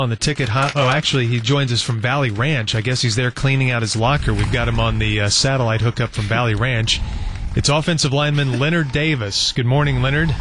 on the ticket hot. Oh, actually, he joins us from Valley Ranch. I guess he's there cleaning out his locker. We've got him on the satellite hookup from Valley Ranch. It's offensive lineman Leonard Davis. Good morning, Leonard.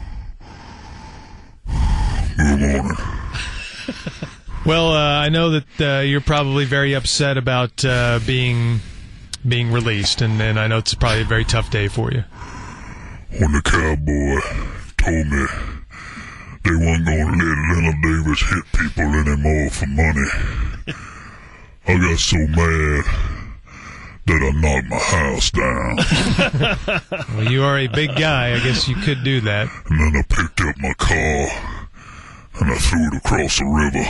Good morning. Well, I know that you're probably very upset about being released, and I know it's probably a very tough day for you. When the Cowboy told me they weren't going to let Leonard Davis hit people anymore for money, I got so mad that I knocked my house down. Well, you are a big guy. I guess you could do that. And then I picked up my car and I threw it across the river.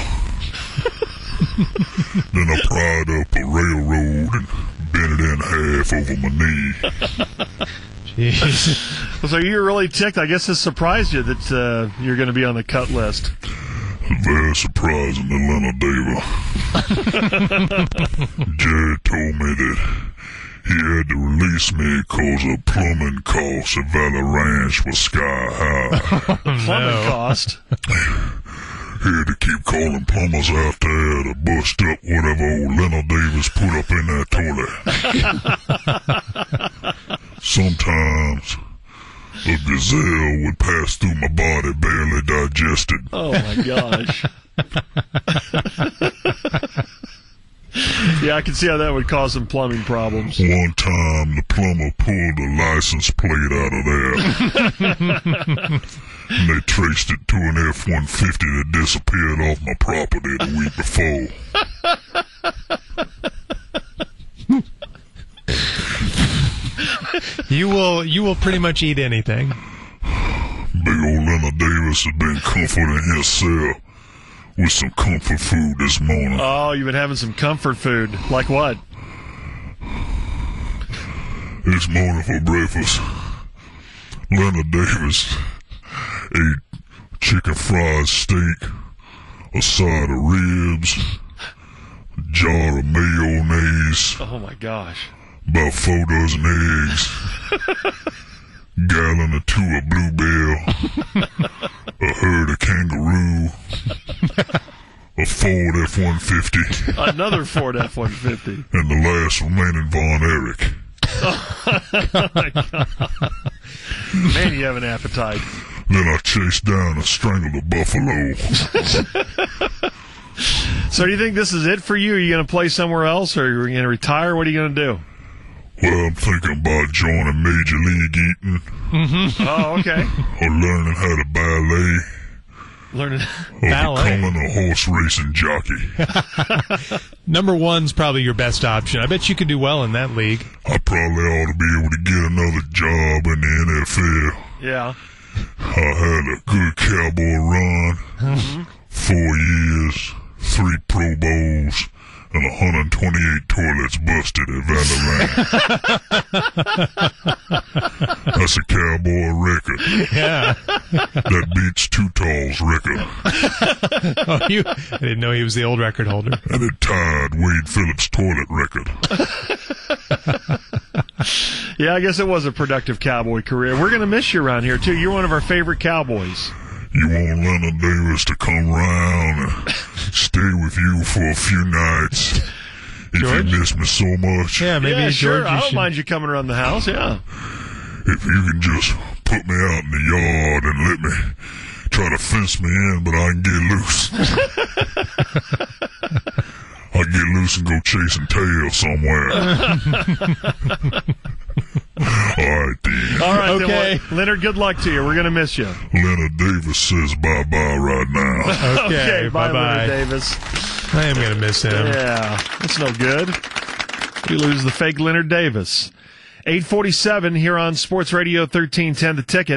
Then I pried up a railroad and bent it in half over my knee. Jeez. So you're really ticked. I guess it surprised you that you're going to be on the cut list. Very surprising to Leonard Davis. Jared told me that he had to release me because the plumbing costs at Valley Ranch was sky high. Plumbing cost? He had to keep calling plumbers out there to bust up whatever old Leonard Davis put up in that toilet. Sometimes a gazelle would pass through my body barely digested. Oh, my gosh. Yeah, I can see how that would cause some plumbing problems. One time, the plumber pulled the license plate out of there. And they traced it to an F-150 that disappeared off my property the week before. You will pretty much eat anything. Big old Leonard Davis has been comforting himself with some comfort food this morning. Oh, you've been having some comfort food. Like what? This morning for breakfast, Leonard Davis ate chicken fried steak, a side of ribs, a jar of mayonnaise. Oh, my gosh. About 4 dozen eggs, gallon or two of Bluebell, a herd of kangaroo, a Ford F-150. Another Ford F-150. And the last remaining Von Erich. Oh, my God. Man, you have an appetite. Then I chased down and strangled a buffalo. So do you think this is it for you? Are you going to play somewhere else, or are you going to retire? What are you going to do? Well, I'm thinking about joining Major League Eating. Mm-hmm. Oh, okay. Or learning how to ballet. Learning or becoming a horse racing jockey. Number one's probably your best option. I bet you could do well in that league. I probably ought to be able to get another job in the NFL. Yeah. I had a good cowboy run. Mm-hmm. 4 years, 3 Pro Bowls, and 128 toilets busted at Valley Ranch. That's a cowboy record. Yeah. That beats Too Tall's record. Oh, I didn't know he was the old record holder. And it tied Wade Phillips' toilet record. Yeah, I guess it was a productive cowboy career. We're going to miss you around here, too. You're one of our favorite cowboys. You want Leonard Davis to come around and stay with you for a few nights if George? you miss me so much? Yeah, maybe sure. George, I don't mind you coming around the house, yeah. If you can just put me out in the yard and let me try to fence me in, but I can get loose. I get loose and go chasing tail somewhere. All right, then. All right, Okay. then. Well, Leonard, good luck to you. We're going to miss you. Leonard Davis says bye-bye right now. Okay, bye, bye-bye. Leonard Davis. I am going to miss him. Yeah, that's no good. We lose the fake Leonard Davis. 8:47 here on Sports Radio 1310 The Ticket.